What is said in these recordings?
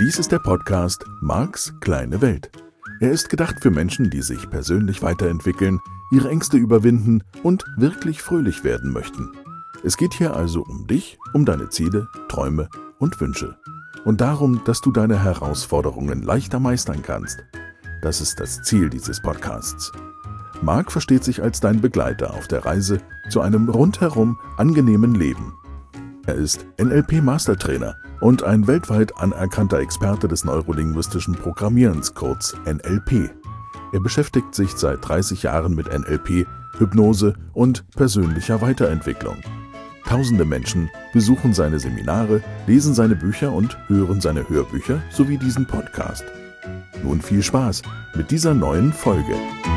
Dies ist der Podcast Marks kleine Welt. Er ist gedacht für Menschen, die sich persönlich weiterentwickeln, ihre Ängste überwinden und wirklich fröhlich werden möchten. Es geht hier also um dich, um deine Ziele, Träume und Wünsche. Und darum, dass du deine Herausforderungen leichter meistern kannst. Das ist das Ziel dieses Podcasts. Mark versteht sich als dein Begleiter auf der Reise zu einem rundherum angenehmen Leben. Er ist NLP-Mastertrainer und ein weltweit anerkannter Experte des neurolinguistischen Programmierens, kurz NLP. Er beschäftigt sich seit 30 Jahren mit NLP, Hypnose und persönlicher Weiterentwicklung. Tausende Menschen besuchen seine Seminare, lesen seine Bücher und hören seine Hörbücher sowie diesen Podcast. Nun viel Spaß mit dieser neuen Folge.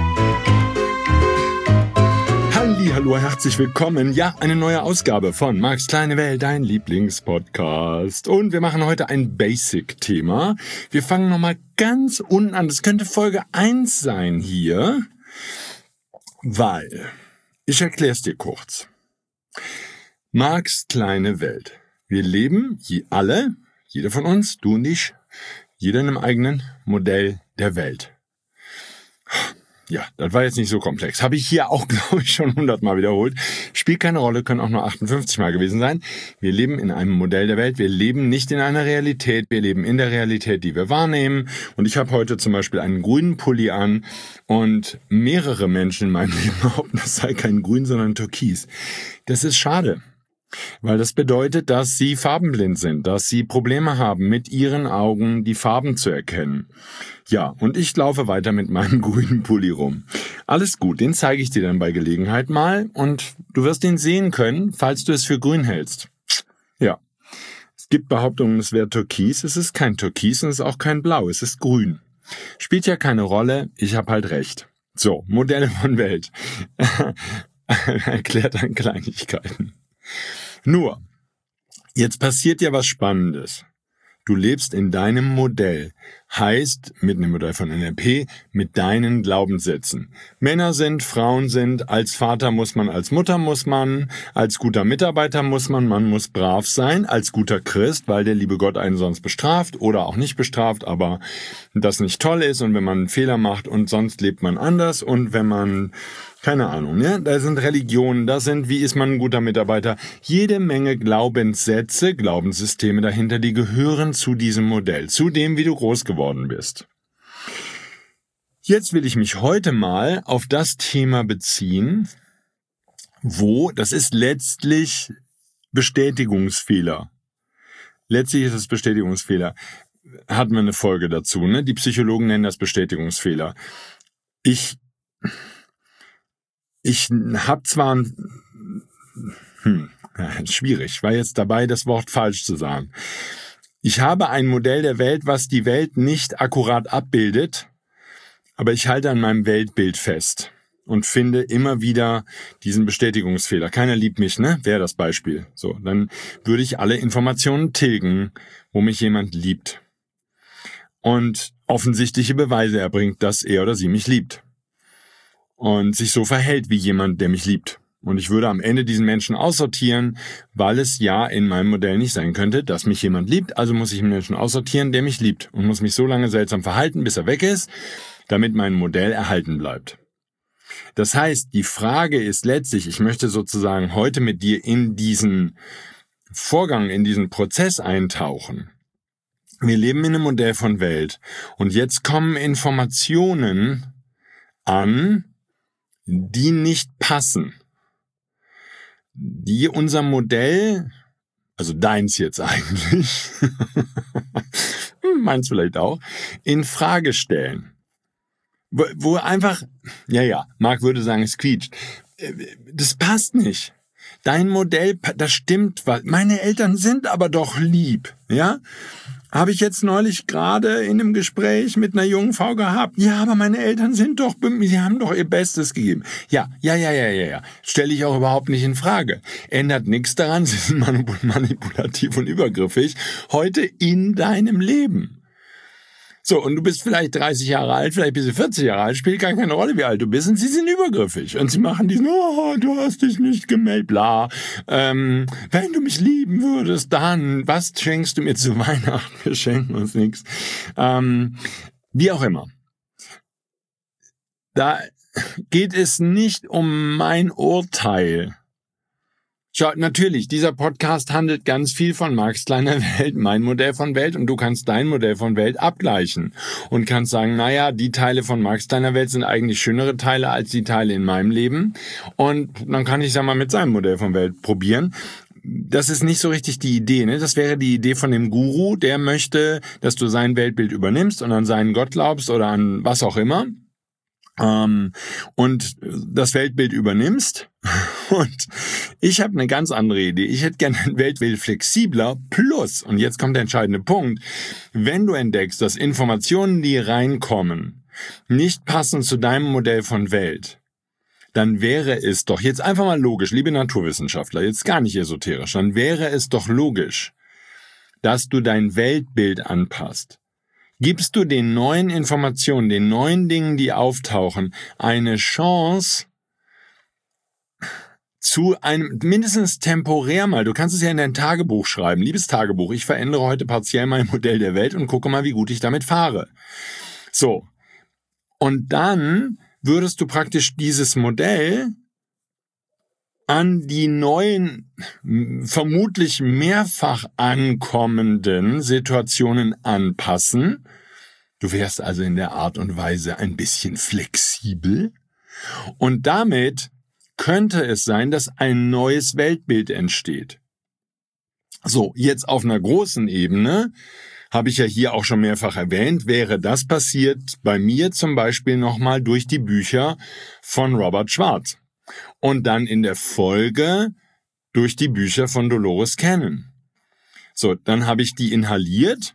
Hallo, herzlich willkommen. Ja, eine neue Ausgabe von Marks kleine Welt, dein Lieblingspodcast. Und wir machen heute ein Basic-Thema. Wir fangen nochmal ganz unten an. Das könnte Folge 1 sein hier, weil, ich erkläre es dir kurz. Marks kleine Welt. Wir leben alle, jeder von uns, du und ich, jeder in einem eigenen Modell der Welt. Ja, das war jetzt nicht so komplex. Habe ich hier auch, glaube ich, schon 100-mal wiederholt. Spielt keine Rolle, können auch nur 58-mal gewesen sein. Wir leben in einem Modell der Welt. Wir leben nicht in einer Realität. Wir leben in der Realität, die wir wahrnehmen. Und ich habe heute zum Beispiel einen grünen Pulli an und mehrere Menschen in meinem Leben behaupten, das sei kein Grün, sondern Türkis. Das ist schade. Weil das bedeutet, dass sie farbenblind sind, dass sie Probleme haben, mit ihren Augen die Farben zu erkennen. Ja, und ich laufe weiter mit meinem grünen Pulli rum. Alles gut, den zeige ich dir dann bei Gelegenheit mal und du wirst ihn sehen können, falls du es für grün hältst. Ja, es gibt Behauptungen, es wäre Türkis, es ist kein Türkis und es ist auch kein Blau, es ist grün. Spielt ja keine Rolle, ich habe halt recht. So, Modelle von Welt. Erklärt an Kleinigkeiten. Nur, jetzt passiert ja was Spannendes. Du lebst in deinem Modell, heißt mit einem Modell von NLP, mit deinen Glaubenssätzen. Männer sind, Frauen sind, als Vater muss man, als Mutter muss man, als guter Mitarbeiter muss man muss brav sein, als guter Christ, weil der liebe Gott einen sonst bestraft oder auch nicht bestraft, aber das nicht toll ist und wenn man einen Fehler macht und sonst lebt man anders und wenn man... Keine Ahnung, ne? Da sind Religionen, wie ist man ein guter Mitarbeiter? Jede Menge Glaubenssätze, Glaubenssysteme dahinter, die gehören zu diesem Modell, zu dem, wie du groß geworden bist. Jetzt will ich mich heute mal auf das Thema beziehen, das ist letztlich Bestätigungsfehler. Letztlich ist es Bestätigungsfehler. Hatten wir eine Folge dazu, ne? Die Psychologen nennen das Bestätigungsfehler. Ich habe zwar schwierig, war jetzt dabei, das Wort falsch zu sagen. Ich habe ein Modell der Welt, was die Welt nicht akkurat abbildet, aber ich halte an meinem Weltbild fest und finde immer wieder diesen Bestätigungsfehler. Keiner liebt mich, ne? Wäre das Beispiel. So, dann würde ich alle Informationen tilgen, wo mich jemand liebt. Und offensichtliche Beweise erbringt, dass er oder sie mich liebt. Und sich so verhält wie jemand, der mich liebt. Und ich würde am Ende diesen Menschen aussortieren, weil es ja in meinem Modell nicht sein könnte, dass mich jemand liebt. Also muss ich einen Menschen aussortieren, der mich liebt. Und muss mich so lange seltsam verhalten, bis er weg ist, damit mein Modell erhalten bleibt. Das heißt, die Frage ist letztlich, ich möchte sozusagen heute mit dir in diesen Vorgang, in diesen Prozess eintauchen. Wir leben in einem Modell von Welt. Und jetzt kommen Informationen an, die nicht passen, die unser Modell, also deins jetzt eigentlich, meins vielleicht auch, in Frage stellen. Wo einfach, Marc würde sagen, es quietscht. Das passt nicht. Dein Modell, das stimmt, weil meine Eltern sind aber doch lieb, ja? Habe ich jetzt neulich gerade in einem Gespräch mit einer jungen Frau gehabt. Ja, aber meine Eltern sie haben doch ihr Bestes gegeben. Ja. Stelle ich auch überhaupt nicht in Frage. Ändert nichts daran, sie sind manipulativ und übergriffig. Heute in deinem Leben. So, und du bist vielleicht 30 Jahre alt, vielleicht bist du 40 Jahre alt, spielt gar keine Rolle, wie alt du bist, und sie sind übergriffig. Und sie machen diesen, oh, du hast dich nicht gemeldet, bla. Wenn du mich lieben würdest, dann, was schenkst du mir zu Weihnachten? Wir schenken uns nichts. Wie auch immer. Da geht es nicht um mein Urteil. Schau, natürlich, dieser Podcast handelt ganz viel von Marx kleiner Welt, mein Modell von Welt, und du kannst dein Modell von Welt abgleichen und kannst sagen, naja, die Teile von Marx kleiner Welt sind eigentlich schönere Teile als die Teile in meinem Leben, und dann kann ich ja mal mit seinem Modell von Welt probieren. Das ist nicht so richtig die Idee, ne? Das wäre die Idee von dem Guru, der möchte, dass du sein Weltbild übernimmst und an seinen Gott glaubst oder an was auch immer. Und das Weltbild übernimmst. Und ich habe eine ganz andere Idee. Ich hätte gerne ein Weltbild flexibler plus, und jetzt kommt der entscheidende Punkt, wenn du entdeckst, dass Informationen, die reinkommen, nicht passen zu deinem Modell von Welt, dann wäre es doch, jetzt einfach mal logisch, liebe Naturwissenschaftler, jetzt gar nicht esoterisch, dann wäre es doch logisch, dass du dein Weltbild anpasst. Gibst du den neuen Informationen, den neuen Dingen, die auftauchen, eine Chance zu einem, mindestens temporär mal, du kannst es ja in dein Tagebuch schreiben, liebes Tagebuch, ich verändere heute partiell mein Modell der Welt und gucke mal, wie gut ich damit fahre. So, und dann würdest du praktisch dieses Modell an die neuen, vermutlich mehrfach ankommenden Situationen anpassen. Du wärst also in der Art und Weise ein bisschen flexibel. Und damit könnte es sein, dass ein neues Weltbild entsteht. So, jetzt auf einer großen Ebene, habe ich ja hier auch schon mehrfach erwähnt, wäre das passiert bei mir zum Beispiel nochmal durch die Bücher von Robert Schwartz. Und dann in der Folge durch die Bücher von Dolores Cannon. So, dann habe ich die inhaliert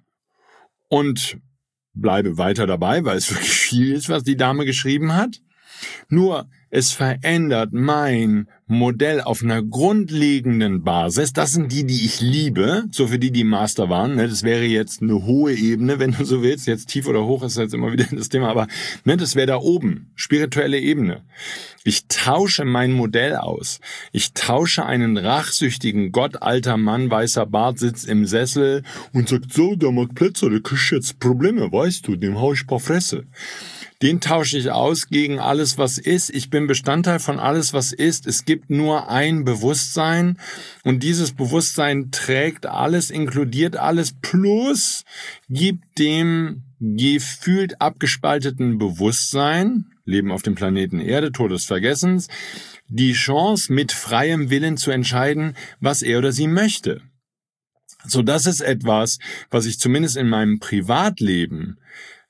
und bleibe weiter dabei, weil es wirklich viel ist, was die Dame geschrieben hat. Nur, es verändert mein Modell auf einer grundlegenden Basis. Das sind die ich liebe, so für die Master waren. Das wäre jetzt eine hohe Ebene, wenn du so willst. Jetzt tief oder hoch ist jetzt immer wieder das Thema, aber das wäre da oben, spirituelle Ebene. Ich tausche mein Modell aus. Ich tausche einen rachsüchtigen Gott, alter Mann, weißer Bart, sitzt im Sessel und sagt, so, der Marc Plätzer, der kriegt jetzt Probleme, weißt du, dem hau ich ein paar Fresse. Den tausche ich aus gegen alles, was ist. Ich bin Bestandteil von alles, was ist. Es gibt nur ein Bewusstsein und dieses Bewusstsein trägt alles, inkludiert alles, plus gibt dem gefühlt abgespalteten Bewusstsein, Leben auf dem Planeten Erde, Tod des Vergessens, die Chance, mit freiem Willen zu entscheiden, was er oder sie möchte. So, das ist etwas, was ich zumindest in meinem Privatleben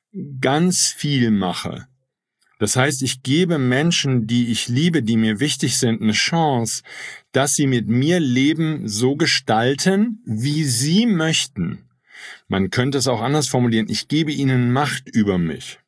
ganz viel mache. Das heißt, ich gebe Menschen, die ich liebe, die mir wichtig sind, eine Chance, dass sie mit mir Leben so gestalten, wie sie möchten. Man könnte es auch anders formulieren. Ich gebe ihnen Macht über mich.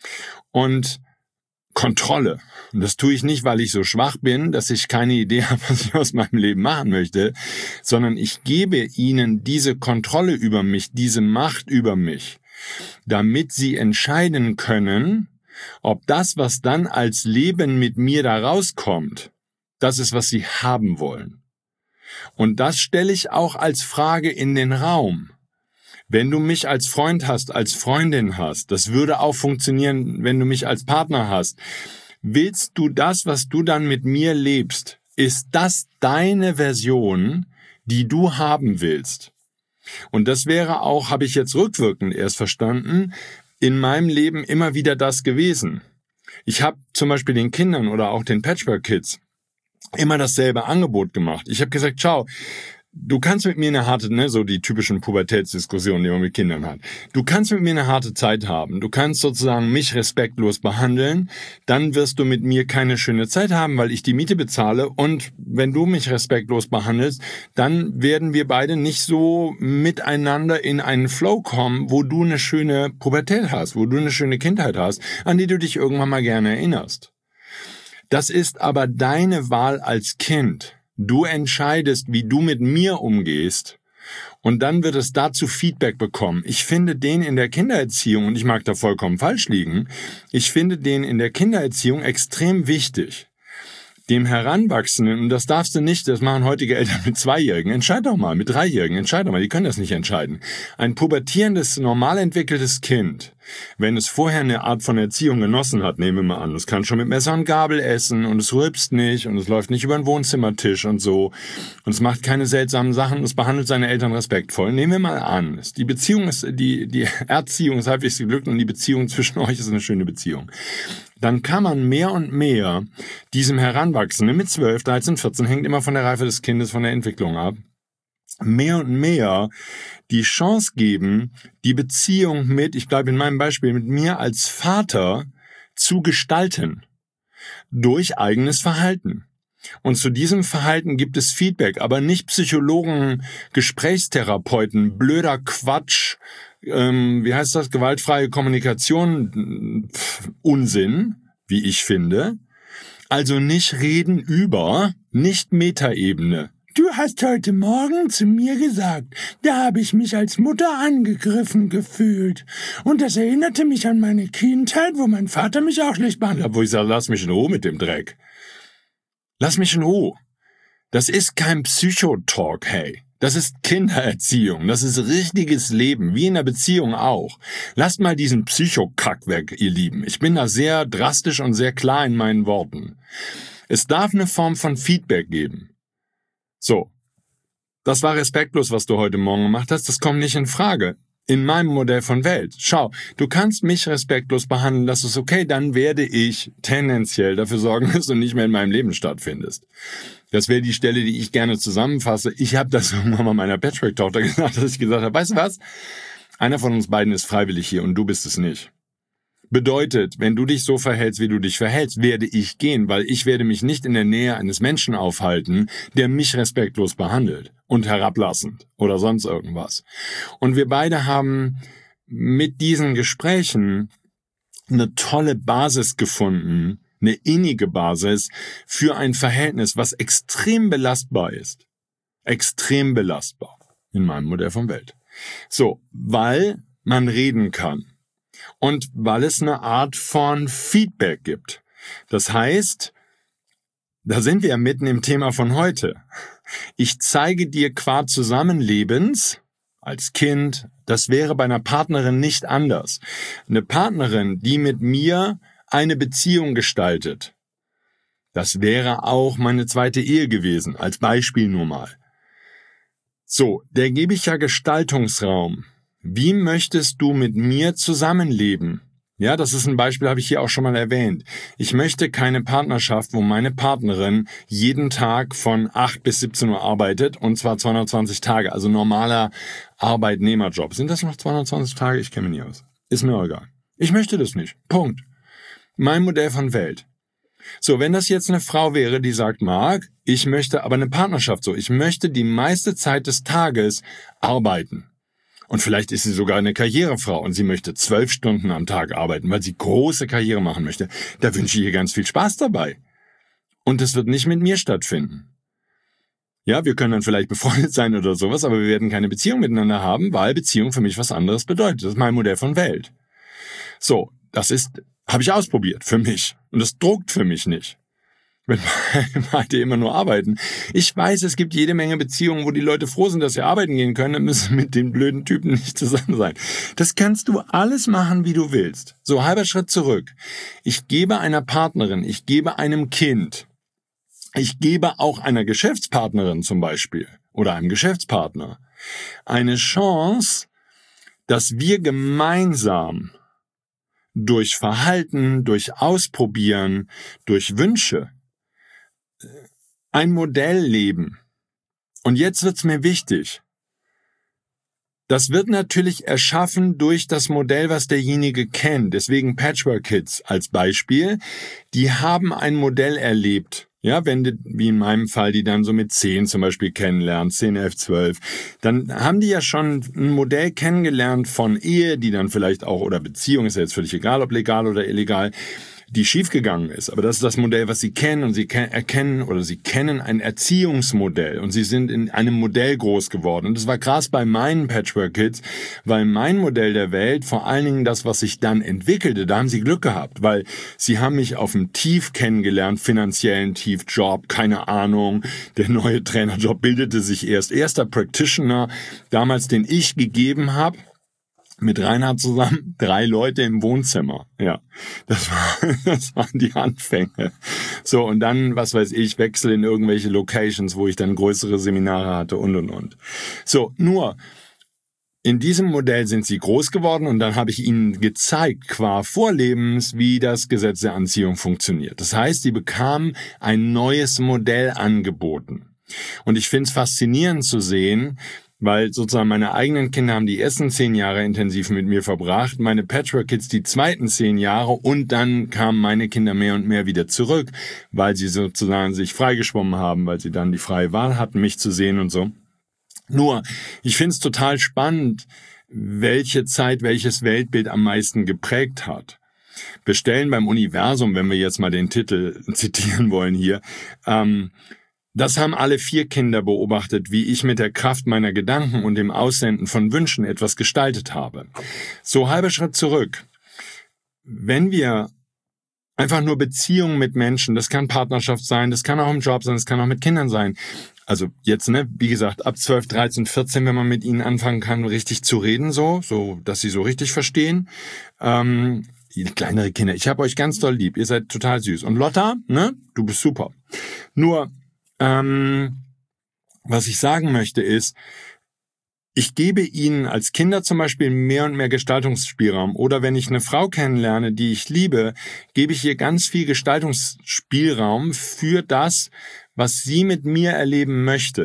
Und Kontrolle. Und das tue ich nicht, weil ich so schwach bin, dass ich keine Idee habe, was ich aus meinem Leben machen möchte, sondern ich gebe ihnen diese Kontrolle über mich, diese Macht über mich, damit sie entscheiden können, ob das, was dann als Leben mit mir da rauskommt, das ist, was sie haben wollen. Und das stelle ich auch als Frage in den Raum. Wenn du mich als Freund hast, als Freundin hast, das würde auch funktionieren, wenn du mich als Partner hast. Willst du das, was du dann mit mir lebst? Ist das deine Version, die du haben willst? Und das wäre auch, habe ich jetzt rückwirkend erst verstanden, in meinem Leben immer wieder das gewesen. Ich habe zum Beispiel den Kindern oder auch den Patchwork-Kids immer dasselbe Angebot gemacht. Ich habe gesagt, schau, du kannst mit mir eine harte, so die typischen Pubertätsdiskussionen, die man mit Kindern hat. Du kannst mit mir eine harte Zeit haben. Du kannst sozusagen mich respektlos behandeln. Dann wirst du mit mir keine schöne Zeit haben, weil ich die Miete bezahle. Und wenn du mich respektlos behandelst, dann werden wir beide nicht so miteinander in einen Flow kommen, wo du eine schöne Pubertät hast, wo du eine schöne Kindheit hast, an die du dich irgendwann mal gerne erinnerst. Das ist aber deine Wahl als Kind. Du entscheidest, wie du mit mir umgehst Und dann wird es dazu Feedback bekommen. Ich finde den in der Kindererziehung, und ich mag da vollkommen falsch liegen, ich finde den in der Kindererziehung extrem wichtig. Dem Heranwachsenden, und das darfst du nicht, das machen heutige Eltern mit 2-Jährigen, entscheid doch mal, mit 3-Jährigen, entscheid doch mal, die können das nicht entscheiden. Ein pubertierendes, normal entwickeltes Kind, wenn es vorher eine Art von Erziehung genossen hat, nehmen wir mal an, es kann schon mit Messer und Gabel essen und es rülpst nicht und es läuft nicht über den Wohnzimmertisch und so und es macht keine seltsamen Sachen und es behandelt seine Eltern respektvoll. Nehmen wir mal an, die Beziehung ist, die Erziehung ist halbwegs geglückt und die Beziehung zwischen euch ist eine schöne Beziehung. Dann kann man mehr und mehr diesem Heranwachsenden mit 12, 13, 14, hängt immer von der Reife des Kindes, von der Entwicklung ab, mehr und mehr die Chance geben, die Beziehung mit, ich bleibe in meinem Beispiel, mit mir als Vater zu gestalten. Durch eigenes Verhalten. Und zu diesem Verhalten gibt es Feedback, aber nicht Psychologen, Gesprächstherapeuten, blöder Quatsch, wie heißt das, gewaltfreie Kommunikation, Unsinn, wie ich finde. Also nicht reden über, nicht Metaebene. Du hast heute Morgen zu mir gesagt, da habe ich mich als Mutter angegriffen gefühlt. Und das erinnerte mich an meine Kindheit, wo mein Vater mich auch schlecht behandelt hat. Wo ich sage, lass mich in Ruhe mit dem Dreck. Lass mich in Ruhe. Das ist kein Psychotalk, hey. Das ist Kindererziehung. Das ist richtiges Leben, wie in der Beziehung auch. Lasst mal diesen Psychokack weg, ihr Lieben. Ich bin da sehr drastisch und sehr klar in meinen Worten. Es darf eine Form von Feedback geben. So, das war respektlos, was du heute Morgen gemacht hast. Das kommt nicht in Frage. In meinem Modell von Welt. Schau, du kannst mich respektlos behandeln, das ist okay, dann werde ich tendenziell dafür sorgen, dass du nicht mehr in meinem Leben stattfindest. Das wäre die Stelle, die ich gerne zusammenfasse. Ich habe das irgendwann mal meiner Patchwork-Tochter gesagt, dass ich gesagt habe, weißt du was? Einer von uns beiden ist freiwillig hier und du bist es nicht. Bedeutet, wenn du dich so verhältst, wie du dich verhältst, werde ich gehen, weil ich werde mich nicht in der Nähe eines Menschen aufhalten, der mich respektlos behandelt und herablassend oder sonst irgendwas. Und wir beide haben mit diesen Gesprächen eine tolle Basis gefunden, eine innige Basis für ein Verhältnis, was extrem belastbar ist. Extrem belastbar in meinem Modell von Welt. So, weil man reden kann. Und weil es eine Art von Feedback gibt. Das heißt, da sind wir ja mitten im Thema von heute. Ich zeige dir qua Zusammenlebens als Kind, das wäre bei einer Partnerin nicht anders. Eine Partnerin, die mit mir eine Beziehung gestaltet, das wäre auch meine zweite Ehe gewesen, als Beispiel nur mal. So, der gebe ich ja Gestaltungsraum. Wie möchtest du mit mir zusammenleben? Ja, das ist ein Beispiel, habe ich hier auch schon mal erwähnt. Ich möchte keine Partnerschaft, wo meine Partnerin jeden Tag von 8 bis 17 Uhr arbeitet, und zwar 220 Tage, also normaler Arbeitnehmerjob. Sind das noch 220 Tage? Ich kenne mich nie aus. Ist mir egal. Ich möchte das nicht. Punkt. Mein Modell von Welt. So, wenn das jetzt eine Frau wäre, die sagt, Marc, ich möchte aber eine Partnerschaft so. Ich möchte die meiste Zeit des Tages arbeiten. Und vielleicht ist sie sogar eine Karrierefrau und sie möchte 12 Stunden am Tag arbeiten, weil sie große Karriere machen möchte. Da wünsche ich ihr ganz viel Spaß dabei. Und es wird nicht mit mir stattfinden. Ja, wir können dann vielleicht befreundet sein oder sowas, aber wir werden keine Beziehung miteinander haben, weil Beziehung für mich was anderes bedeutet. Das ist mein Modell von Welt. So, habe ich ausprobiert für mich. Und das druckt für mich nicht. Wenn beide immer nur arbeiten. Ich weiß, es gibt jede Menge Beziehungen, wo die Leute froh sind, dass sie arbeiten gehen können, dann müssen mit den blöden Typen nicht zusammen sein. Das kannst du alles machen, wie du willst. So, halber Schritt zurück. Ich gebe einer Partnerin, ich gebe einem Kind, ich gebe auch einer Geschäftspartnerin zum Beispiel oder einem Geschäftspartner eine Chance, dass wir gemeinsam durch Verhalten, durch Ausprobieren, durch Wünsche ein Modell leben. Und jetzt wird's mir wichtig. Das wird natürlich erschaffen durch das Modell, was derjenige kennt. Deswegen Patchwork Kids als Beispiel. Die haben ein Modell erlebt. Ja, wie in meinem Fall, die dann so mit 10 zum Beispiel kennenlernen, 10, 11, 12, dann haben die ja schon ein Modell kennengelernt von Ehe, die dann vielleicht auch, oder Beziehung, ist ja jetzt völlig egal, ob legal oder illegal, die schiefgegangen ist. Aber das ist das Modell, was sie kennen, und sie kennen ein Erziehungsmodell, und sie sind in einem Modell groß geworden. Und das war krass bei meinen Patchwork-Kids, weil mein Modell der Welt, vor allen Dingen das, was sich dann entwickelte, da haben sie Glück gehabt, weil sie haben mich auf dem Tief kennengelernt, finanziellen Tief, Job, keine Ahnung, der neue Trainerjob bildete sich erster Practitioner, damals den ich gegeben habe, mit Reinhard zusammen, 3 Leute im Wohnzimmer. Ja, das waren die Anfänge. So, und dann, was weiß ich, Wechsel in irgendwelche Locations, wo ich dann größere Seminare hatte und. So, nur in diesem Modell sind sie groß geworden, und dann habe ich ihnen gezeigt, qua Vorlebens, wie das Gesetz der Anziehung funktioniert. Das heißt, sie bekamen ein neues Modell angeboten. Und ich finde es faszinierend zu sehen, weil sozusagen meine eigenen Kinder haben die ersten 10 Jahre intensiv mit mir verbracht, meine Patchwork-Kids die zweiten 10 Jahre, und dann kamen meine Kinder mehr und mehr wieder zurück, weil sie sozusagen sich freigeschwommen haben, weil sie dann die freie Wahl hatten, mich zu sehen und so. Nur, ich finde es total spannend, welche Zeit welches Weltbild am meisten geprägt hat. Wir stellen beim Universum, wenn wir jetzt mal den Titel zitieren wollen hier, das haben alle 4 Kinder beobachtet, wie ich mit der Kraft meiner Gedanken und dem Aussenden von Wünschen etwas gestaltet habe. So, halber Schritt zurück. Wenn wir einfach nur Beziehungen mit Menschen, das kann Partnerschaft sein, das kann auch im Job sein, das kann auch mit Kindern sein. Also jetzt, wie gesagt, ab 12, 13, 14, wenn man mit ihnen anfangen kann, richtig zu reden, so dass sie so richtig verstehen. Kleinere Kinder, ich habe euch ganz doll lieb, ihr seid total süß. Und Lotta, du bist super. Nur, was ich sagen möchte ist, ich gebe ihnen als Kinder zum Beispiel mehr und mehr Gestaltungsspielraum. Oder wenn ich eine Frau kennenlerne, die ich liebe, gebe ich ihr ganz viel Gestaltungsspielraum für das, was sie mit mir erleben möchte.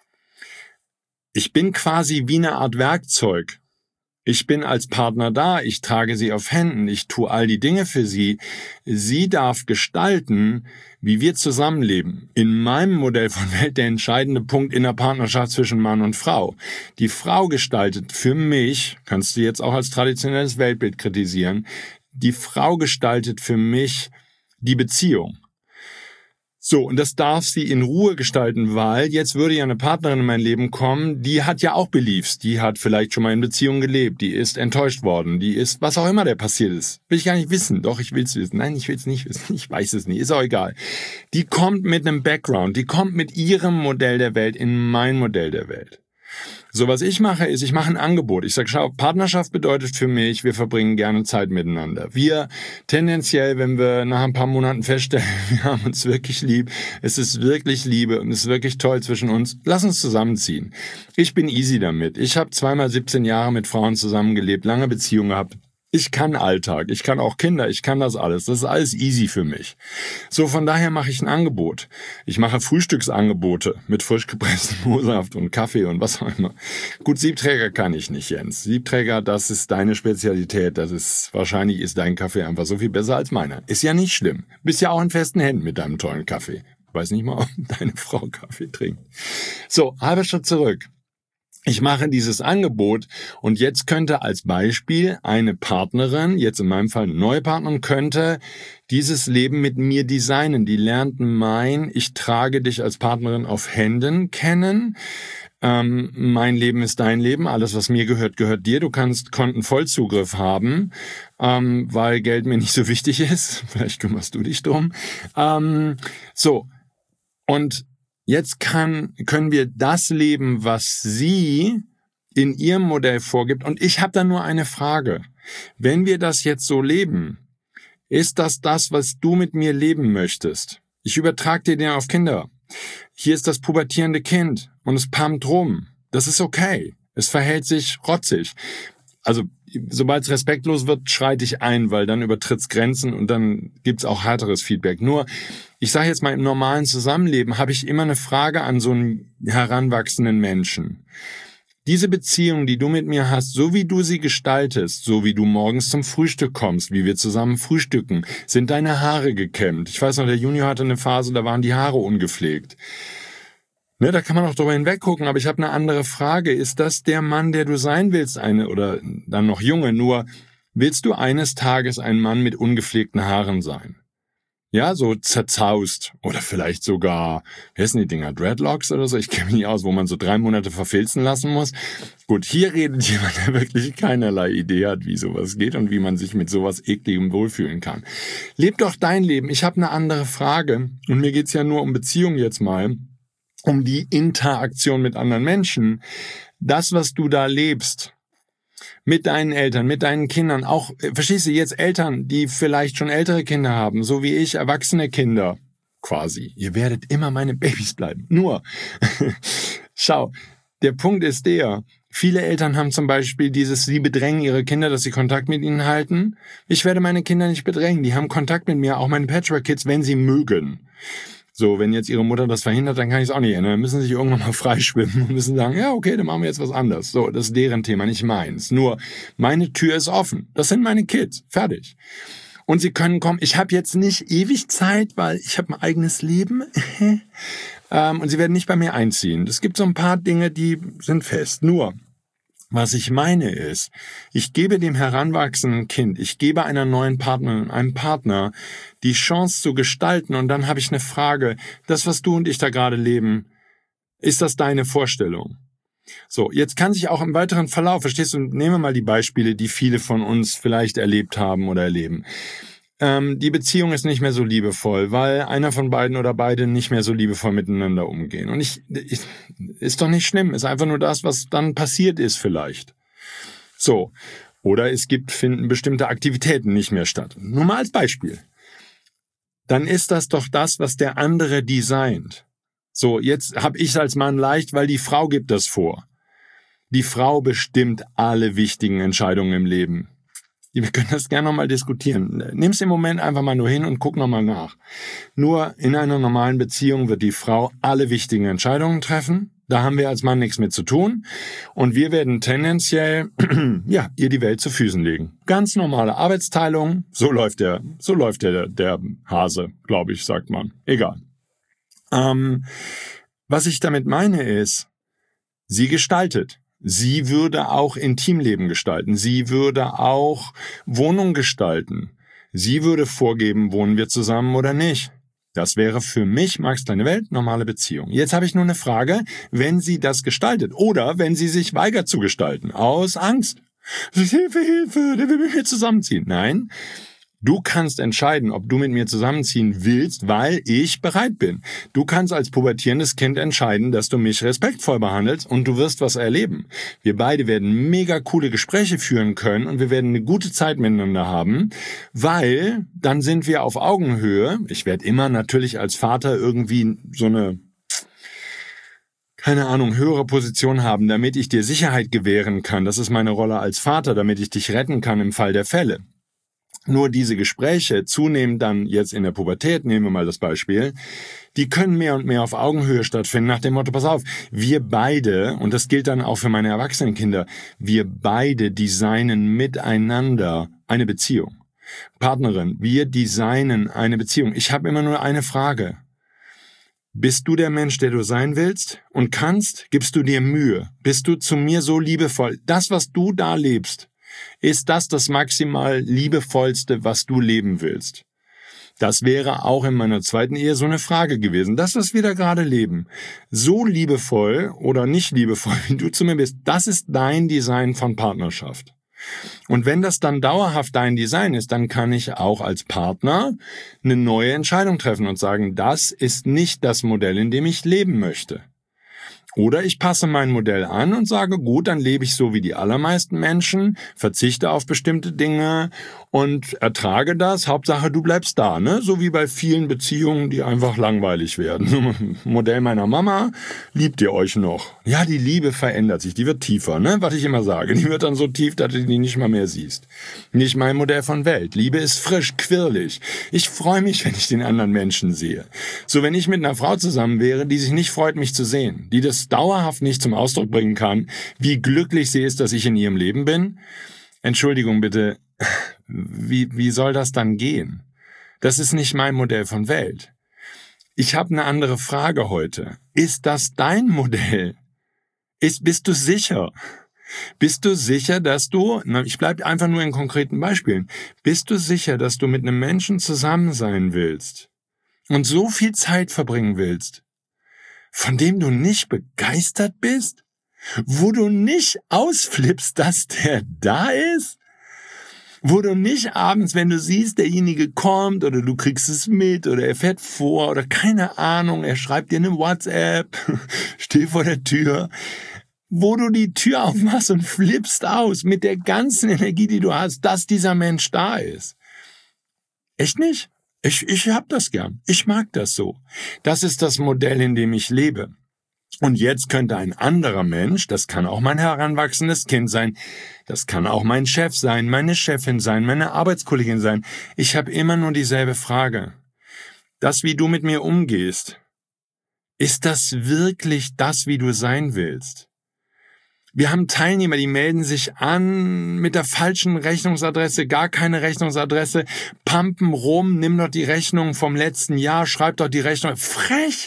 Ich bin quasi wie eine Art Werkzeug. Ich bin als Partner da, ich trage sie auf Händen, ich tue all die Dinge für sie. Sie darf gestalten, wie wir zusammenleben. In meinem Modell von Welt der entscheidende Punkt in der Partnerschaft zwischen Mann und Frau. Die Frau gestaltet für mich, kannst du jetzt auch als traditionelles Weltbild kritisieren, die Frau gestaltet für mich die Beziehung. So, und das darf sie in Ruhe gestalten, weil jetzt würde ja eine Partnerin in mein Leben kommen, die hat ja auch Beliefs, die hat vielleicht schon mal in Beziehungen gelebt, die ist enttäuscht worden, die ist, was auch immer der passiert ist. Will ich gar nicht wissen, doch, ich will es wissen. Nein, ich will es nicht wissen, ich weiß es nicht, ist auch egal. Die kommt mit einem Background, die kommt mit ihrem Modell der Welt in mein Modell der Welt. So, was ich mache, ist, ich mache ein Angebot. Ich sage, schau, Partnerschaft bedeutet für mich, wir verbringen gerne Zeit miteinander. Wir tendenziell, wenn wir nach ein paar Monaten feststellen, wir haben uns wirklich lieb, es ist wirklich Liebe und es ist wirklich toll zwischen uns, lass uns zusammenziehen. Ich bin easy damit. Ich habe 2-mal 17 Jahre mit Frauen zusammengelebt, lange Beziehungen gehabt. Ich kann Alltag, ich kann auch Kinder, ich kann das alles. Das ist alles easy für mich. So, von daher mache ich ein Angebot. Ich mache Frühstücksangebote mit frisch gepresstem Mohrsaft und Kaffee und was auch immer. Gut, Siebträger kann ich nicht, Jens. Siebträger, das ist deine Spezialität. Wahrscheinlich ist dein Kaffee einfach so viel besser als meiner. Ist ja nicht schlimm. Bist ja auch in festen Händen mit deinem tollen Kaffee. Ich weiß nicht mal, ob deine Frau Kaffee trinkt. So, halber Schritt zurück. Ich mache dieses Angebot, und jetzt könnte als Beispiel eine Partnerin, jetzt in meinem Fall eine neue Partnerin, könnte dieses Leben mit mir designen. Die lernt ich trage dich als Partnerin auf Händen kennen. Mein Leben ist dein Leben. Alles, was mir gehört, gehört dir. Du kannst Kontenvollzugriff haben, weil Geld mir nicht so wichtig ist. Vielleicht kümmerst du dich drum. So. Und jetzt können wir das leben, was sie in ihrem Modell vorgibt. Und ich habe da nur eine Frage. Wenn wir das jetzt so leben, ist das, was du mit mir leben möchtest? Ich übertrage dir den auf Kinder. Hier ist das pubertierende Kind und es pumpt rum. Das ist okay. Es verhält sich rotzig. Also, sobald es respektlos wird, schreite ich ein, weil dann übertritt's Grenzen und dann gibt's auch härteres Feedback. Nur, ich sage jetzt mal, im normalen Zusammenleben habe ich immer eine Frage an so einen heranwachsenden Menschen. Diese Beziehung, die du mit mir hast, so wie du sie gestaltest, so wie du morgens zum Frühstück kommst, wie wir zusammen frühstücken, sind deine Haare gekämmt. Ich weiß noch, der Junior hatte eine Phase, da waren die Haare ungepflegt. Da kann man auch drüber hinweggucken, aber ich habe eine andere Frage. Ist das der Mann, der du sein willst, oder dann noch Junge, nur Willst du eines Tages ein Mann mit ungepflegten Haaren sein? Ja, so zerzaust oder vielleicht sogar, wie heißen die Dinger, Dreadlocks oder so? Ich kenne mich nicht aus, wo man so 3 Monate verfilzen lassen muss. Gut, hier redet jemand, der wirklich keinerlei Idee hat, wie sowas geht und wie man sich mit sowas Ekligem wohlfühlen kann. Leb doch dein Leben. Ich habe eine andere Frage und mir geht's ja nur um Beziehung jetzt mal, um die Interaktion mit anderen Menschen. Das, was du da lebst, mit deinen Eltern, mit deinen Kindern, auch, verstehst du, jetzt Eltern, die vielleicht schon ältere Kinder haben, so wie ich, erwachsene Kinder, quasi. Ihr werdet immer meine Babys bleiben. Nur, schau, der Punkt ist der, viele Eltern haben zum Beispiel sie bedrängen ihre Kinder, dass sie Kontakt mit ihnen halten. Ich werde meine Kinder nicht bedrängen, die haben Kontakt mit mir, auch meine Patchwork-Kids, wenn sie mögen. So, wenn jetzt ihre Mutter das verhindert, dann kann ich es auch nicht ändern. Dann müssen sie sich irgendwann mal freischwimmen und müssen sagen, ja, okay, dann machen wir jetzt was anderes. So, das ist deren Thema, nicht meins. Nur, meine Tür ist offen. Das sind meine Kids. Fertig. Und sie können kommen. Ich habe jetzt nicht ewig Zeit, weil ich habe ein eigenes Leben. Und sie werden nicht bei mir einziehen. Es gibt so ein paar Dinge, die sind fest. Nur, was ich meine ist, ich gebe dem heranwachsenden Kind, ich gebe einer neuen Partnerin, einem Partner die Chance zu gestalten und dann habe ich eine Frage, das, was du und ich da gerade leben, ist das deine Vorstellung? So, jetzt kann sich auch im weiteren Verlauf, verstehst du, nehmen wir mal die Beispiele, die viele von uns vielleicht erlebt haben oder erleben. Die Beziehung ist nicht mehr so liebevoll, weil einer von beiden oder beide nicht mehr so liebevoll miteinander umgehen. Und ist doch nicht schlimm, ist einfach nur das, was dann passiert ist vielleicht. So, oder finden bestimmte Aktivitäten nicht mehr statt. Nur mal als Beispiel. Dann ist das doch das, was der andere designt. So, jetzt habe ich es als Mann leicht, weil die Frau gibt das vor. Die Frau bestimmt alle wichtigen Entscheidungen im Leben. Wir können das gerne nochmal diskutieren. Nimm's im Moment einfach mal nur hin und guck nochmal nach. Nur in einer normalen Beziehung wird die Frau alle wichtigen Entscheidungen treffen. Da haben wir als Mann nichts mit zu tun. Und wir werden tendenziell, ihr die Welt zu Füßen legen. Ganz normale Arbeitsteilung. So läuft der Hase, glaube ich, sagt man. Egal. Was ich damit meine ist, sie gestaltet. Sie würde auch Intimleben gestalten. Sie würde auch Wohnung gestalten. Sie würde vorgeben, wohnen wir zusammen oder nicht. Das wäre für mich, Max Kleine Welt, normale Beziehung. Jetzt habe ich nur eine Frage, wenn sie das gestaltet oder wenn sie sich weigert zu gestalten, aus Angst. Hilfe, der will mit mir zusammenziehen. Nein. Du kannst entscheiden, ob du mit mir zusammenziehen willst, weil ich bereit bin. Du kannst als pubertierendes Kind entscheiden, dass du mich respektvoll behandelst und du wirst was erleben. Wir beide werden mega coole Gespräche führen können und wir werden eine gute Zeit miteinander haben, weil dann sind wir auf Augenhöhe. Ich werde immer natürlich als Vater irgendwie so eine, keine Ahnung, höhere Position haben, damit ich dir Sicherheit gewähren kann. Das ist meine Rolle als Vater, damit ich dich retten kann im Fall der Fälle. Nur diese Gespräche, zunehmend dann jetzt in der Pubertät, nehmen wir mal das Beispiel, die können mehr und mehr auf Augenhöhe stattfinden, nach dem Motto, pass auf, wir beide, und das gilt dann auch für meine erwachsenen Kinder, wir beide designen miteinander eine Beziehung. Partnerin, wir designen eine Beziehung. Ich habe immer nur eine Frage. Bist du der Mensch, der du sein willst und kannst? Gibst du dir Mühe? Bist du zu mir so liebevoll? Das, was du da lebst, ist das maximal liebevollste, was du leben willst? Das wäre auch in meiner zweiten Ehe so eine Frage gewesen. Das, was wir da gerade leben, so liebevoll oder nicht liebevoll, wie du zu mir bist, das ist dein Design von Partnerschaft. Und wenn das dann dauerhaft dein Design ist, dann kann ich auch als Partner eine neue Entscheidung treffen und sagen, das ist nicht das Modell, in dem ich leben möchte. Oder ich passe mein Modell an und sage, gut, dann lebe ich so wie die allermeisten Menschen, verzichte auf bestimmte Dinge und ertrage das. Hauptsache, du bleibst da, ne? So wie bei vielen Beziehungen, die einfach langweilig werden. Modell meiner Mama, liebt ihr euch noch? Ja, die Liebe verändert sich, die wird tiefer, ne? Was ich immer sage, die wird dann so tief, dass du die nicht mal mehr siehst. Nicht mein Modell von Welt. Liebe ist frisch, quirlig. Ich freue mich, wenn ich den anderen Menschen sehe. So, wenn ich mit einer Frau zusammen wäre, die sich nicht freut, mich zu sehen, die das dauerhaft nicht zum Ausdruck bringen kann, wie glücklich sie ist, dass ich in ihrem Leben bin. Entschuldigung bitte, wie soll das dann gehen? Das ist nicht mein Modell von Welt. Ich habe eine andere Frage heute. Ist das dein Modell? Bist du sicher? Bist du sicher, dass du, ich bleibe einfach nur in konkreten Beispielen, bist du sicher, dass du mit einem Menschen zusammen sein willst und so viel Zeit verbringen willst, von dem du nicht begeistert bist, wo du nicht ausflippst, dass der da ist? Wo du nicht abends, wenn du siehst, derjenige kommt oder du kriegst es mit oder er fährt vor oder keine Ahnung, er schreibt dir eine WhatsApp, steh vor der Tür, wo du die Tür aufmachst und flippst aus mit der ganzen Energie, die du hast, dass dieser Mensch da ist. Echt nicht? Ich hab das gern. Ich mag das so. Das ist das Modell, in dem ich lebe. Und jetzt könnte ein anderer Mensch, das kann auch mein heranwachsendes Kind sein, das kann auch mein Chef sein, meine Chefin sein, meine Arbeitskollegin sein. Ich habe immer nur dieselbe Frage. Das, wie du mit mir umgehst, ist das wirklich das, wie du sein willst? Wir haben Teilnehmer, die melden sich an mit der falschen Rechnungsadresse, gar keine Rechnungsadresse, pumpen rum, nimm doch die Rechnung vom letzten Jahr, schreib doch die Rechnung. Frech!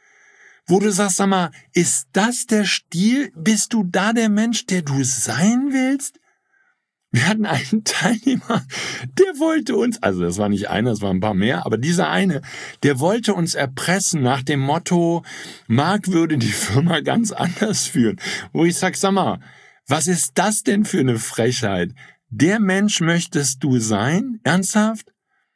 Wo du sagst, sag mal, ist das der Stil? Bist du da der Mensch, der du sein willst? Wir hatten einen Teilnehmer, der wollte uns, also das war nicht einer, das waren ein paar mehr, aber dieser eine, der wollte uns erpressen nach dem Motto, Marc würde die Firma ganz anders führen. Wo ich sag, sag mal, was ist das denn für eine Frechheit? Der Mensch möchtest du sein? Ernsthaft?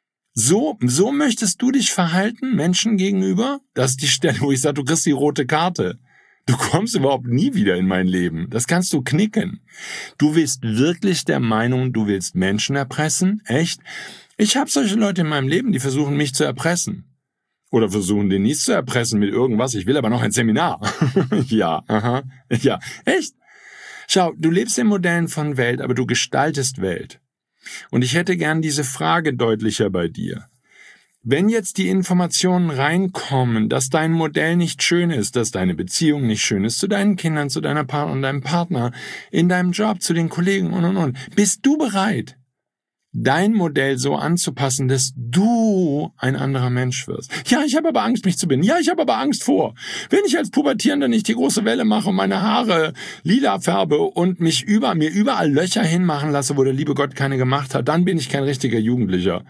So möchtest du dich verhalten, Menschen gegenüber? Das ist die Stelle, wo ich sage, du kriegst die rote Karte. Du kommst überhaupt nie wieder in mein Leben. Das kannst du knicken. Du bist wirklich der Meinung, du willst Menschen erpressen? Echt? Ich habe solche Leute in meinem Leben, die versuchen, mich zu erpressen. Oder versuchen, Denise zu erpressen mit irgendwas. Ich will aber noch ein Seminar. Ja, aha. Ja, echt? Schau, du lebst in Modellen von Welt, aber du gestaltest Welt. Und ich hätte gern diese Frage deutlicher bei dir. Wenn jetzt die Informationen reinkommen, dass dein Modell nicht schön ist, dass deine Beziehung nicht schön ist, zu deinen Kindern, zu deiner Partnerin und deinem Partner, in deinem Job, zu den Kollegen und, bist du bereit, dein Modell so anzupassen, dass du ein anderer Mensch wirst? Ja, ich habe aber Angst, mich zu binden. Ja, ich habe aber Angst vor. Wenn ich als Pubertierender nicht die große Welle mache und meine Haare lila färbe und mir überall Löcher hinmachen lasse, wo der liebe Gott keine gemacht hat, dann bin ich kein richtiger Jugendlicher.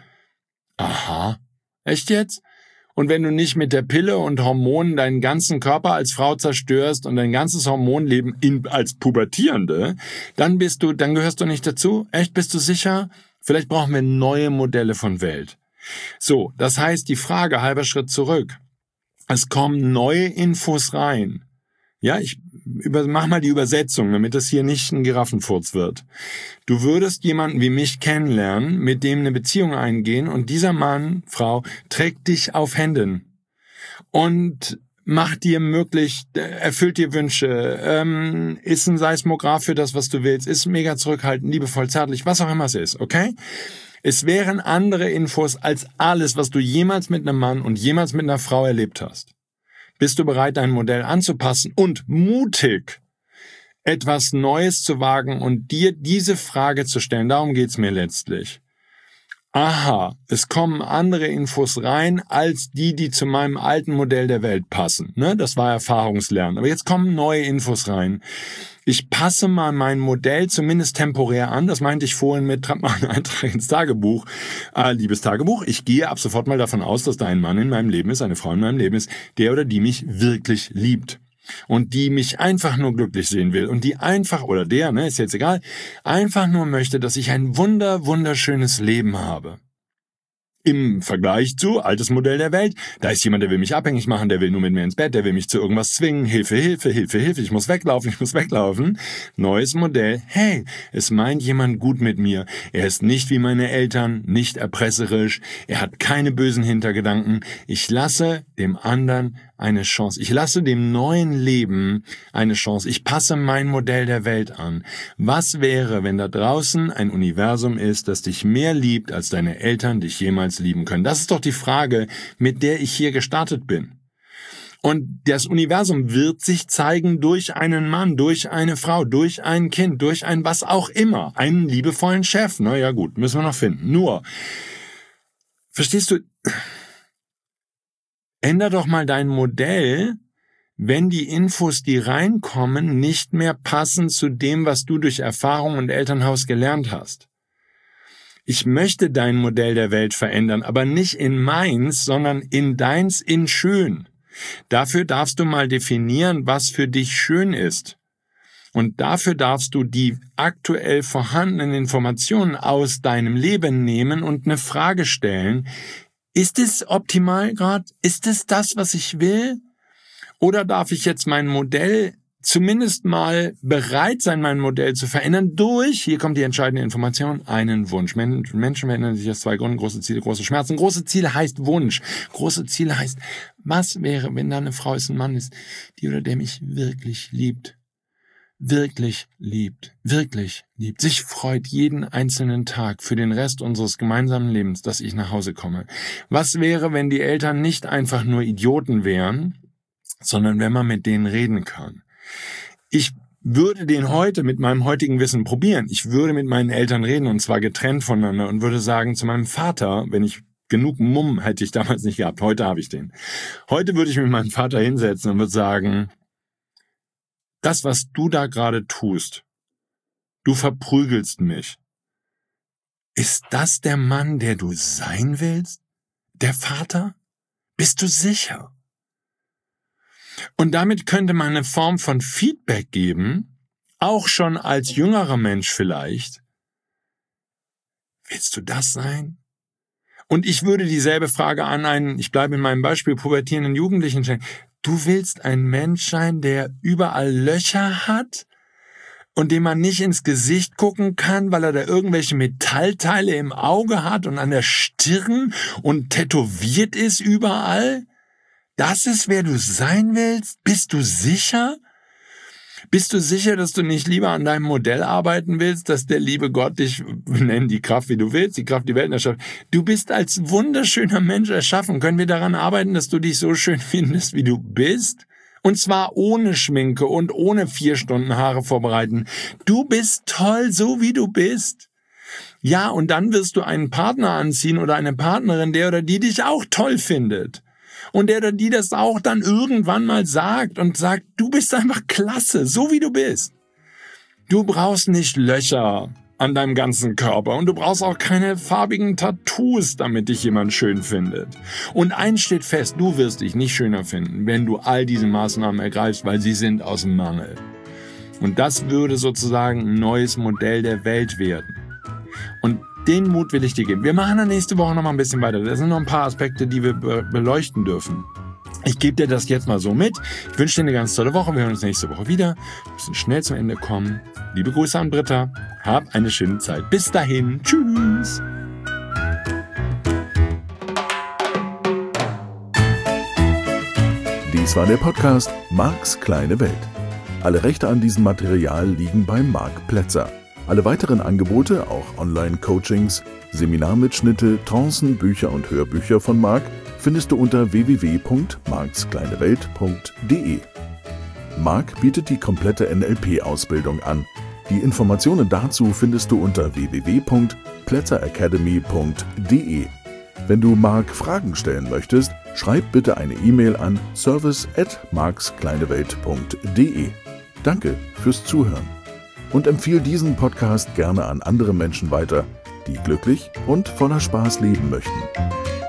Aha. Echt jetzt? Und wenn du nicht mit der Pille und Hormonen deinen ganzen Körper als Frau zerstörst und dein ganzes Hormonleben als Pubertierende, dann gehörst du nicht dazu? Echt, bist du sicher? Vielleicht brauchen wir neue Modelle von Welt. So, das heißt, die Frage, halber Schritt zurück. Es kommen neue Infos rein. Ja, mach mal die Übersetzung, damit das hier nicht ein Giraffenfurz wird. Du würdest jemanden wie mich kennenlernen, mit dem eine Beziehung eingehen und dieser Mann, Frau, trägt dich auf Händen und macht dir möglich, erfüllt dir Wünsche, ist ein Seismograph für das, was du willst, ist mega zurückhaltend, liebevoll, zärtlich, was auch immer es ist, okay? Es wären andere Infos als alles, was du jemals mit einem Mann und jemals mit einer Frau erlebt hast. Bist du bereit, dein Modell anzupassen und mutig etwas Neues zu wagen und dir diese Frage zu stellen? Darum geht's mir letztlich. Aha, es kommen andere Infos rein als die zu meinem alten Modell der Welt passen. Ne? Das war Erfahrungslernen. Aber jetzt kommen neue Infos rein. Ich passe mal mein Modell zumindest temporär an. Das meinte ich vorhin mit einen Eintrag ins Tagebuch. Liebes Tagebuch, ich gehe ab sofort mal davon aus, dass da ein Mann in meinem Leben ist, eine Frau in meinem Leben ist, der oder die mich wirklich liebt. Und die mich einfach nur glücklich sehen will. Und die einfach, oder der, ist jetzt egal, einfach nur möchte, dass ich ein wunderschönes Leben habe. Im Vergleich zu altes Modell der Welt, da ist jemand, der will mich abhängig machen, der will nur mit mir ins Bett, der will mich zu irgendwas zwingen, Hilfe, ich muss weglaufen. Neues Modell, hey, es meint jemand gut mit mir, er ist nicht wie meine Eltern, nicht erpresserisch, er hat keine bösen Hintergedanken, ich lasse dem anderen eine Chance, ich lasse dem neuen Leben eine Chance, ich passe mein Modell der Welt an. Was wäre, wenn da draußen ein Universum ist, das dich mehr liebt, als deine Eltern dich jemals lieben können? Das ist doch die Frage, mit der ich hier gestartet bin. Und das Universum wird sich zeigen durch einen Mann, durch eine Frau, durch ein Kind, durch ein was auch immer, einen liebevollen Chef. Na ja gut, müssen wir noch finden. Nur, verstehst du, änder doch mal dein Modell, wenn die Infos, die reinkommen, nicht mehr passen zu dem, was du durch Erfahrung und Elternhaus gelernt hast. Ich möchte dein Modell der Welt verändern, aber nicht in meins, sondern in deins in schön. Dafür darfst du mal definieren, was für dich schön ist. Und dafür darfst du die aktuell vorhandenen Informationen aus deinem Leben nehmen und eine Frage stellen. Ist es optimal gerade? Ist es das, was ich will? Oder darf ich jetzt mein Modell zumindest mal bereit sein, mein Modell zu verändern durch, hier kommt die entscheidende Information, einen Wunsch. Menschen verändern sich aus 2 Gründen, große Ziele, große Schmerzen. Große Ziele heißt Wunsch. Große Ziele heißt, was wäre, wenn da eine Frau ist, ein Mann ist, die oder der mich wirklich liebt. Wirklich liebt, sich freut jeden einzelnen Tag für den Rest unseres gemeinsamen Lebens, dass ich nach Hause komme. Was wäre, wenn die Eltern nicht einfach nur Idioten wären, sondern wenn man mit denen reden kann? Ich würde den heute mit meinem heutigen Wissen probieren. Ich würde mit meinen Eltern reden und zwar getrennt voneinander und würde sagen zu meinem Vater, wenn ich genug Mumm hätte ich damals nicht gehabt, heute habe ich den. Heute würde ich mit meinem Vater hinsetzen und würde sagen, das, was du da gerade tust, du verprügelst mich. Ist das der Mann, der du sein willst? Der Vater? Bist du sicher? Und damit könnte man eine Form von Feedback geben, auch schon als jüngerer Mensch vielleicht. Willst du das sein? Und ich würde dieselbe Frage an einen, ich bleibe in meinem Beispiel, pubertierenden Jugendlichen stellen. Du willst ein Mensch sein, der überall Löcher hat und dem man nicht ins Gesicht gucken kann, weil er da irgendwelche Metallteile im Auge hat und an der Stirn und tätowiert ist überall? Das ist, wer du sein willst? Bist du sicher? Bist du sicher, dass du nicht lieber an deinem Modell arbeiten willst, dass der liebe Gott dich, nenn die Kraft, wie du willst, die Kraft, die Welt erschafft. Du bist als wunderschöner Mensch erschaffen. Können wir daran arbeiten, dass du dich so schön findest, wie du bist? Und zwar ohne Schminke und ohne 4 Stunden Haare vorbereiten. Du bist toll, so wie du bist. Ja, und dann wirst du einen Partner anziehen oder eine Partnerin, der oder die dich auch toll findet. Und der oder die das auch dann irgendwann mal sagt und sagt, du bist einfach klasse, so wie du bist. Du brauchst nicht Löcher an deinem ganzen Körper und du brauchst auch keine farbigen Tattoos, damit dich jemand schön findet. Und eins steht fest, du wirst dich nicht schöner finden, wenn du all diese Maßnahmen ergreifst, weil sie sind aus dem Mangel. Und das würde sozusagen ein neues Modell der Welt werden. Und den Mut will ich dir geben. Wir machen dann nächste Woche noch mal ein bisschen weiter. Da sind noch ein paar Aspekte, die wir beleuchten dürfen. Ich gebe dir das jetzt mal so mit. Ich wünsche dir eine ganz tolle Woche. Wir hören uns nächste Woche wieder. Wir müssen schnell zum Ende kommen. Liebe Grüße an Britta. Hab eine schöne Zeit. Bis dahin. Tschüss. Dies war der Podcast Marks kleine Welt. Alle Rechte an diesem Material liegen bei Marc Plätzer. Alle weiteren Angebote, auch Online-Coachings, Seminarmitschnitte, Trancen, Bücher und Hörbücher von Marc findest du unter www.markskleinewelt.de. Marc bietet die komplette NLP-Ausbildung an. Die Informationen dazu findest du unter www.plätzeracademy.de. Wenn du Marc Fragen stellen möchtest, schreib bitte eine E-Mail an service@markskleinewelt.de. Danke fürs Zuhören. Und empfehle diesen Podcast gerne an andere Menschen weiter, die glücklich und voller Spaß leben möchten.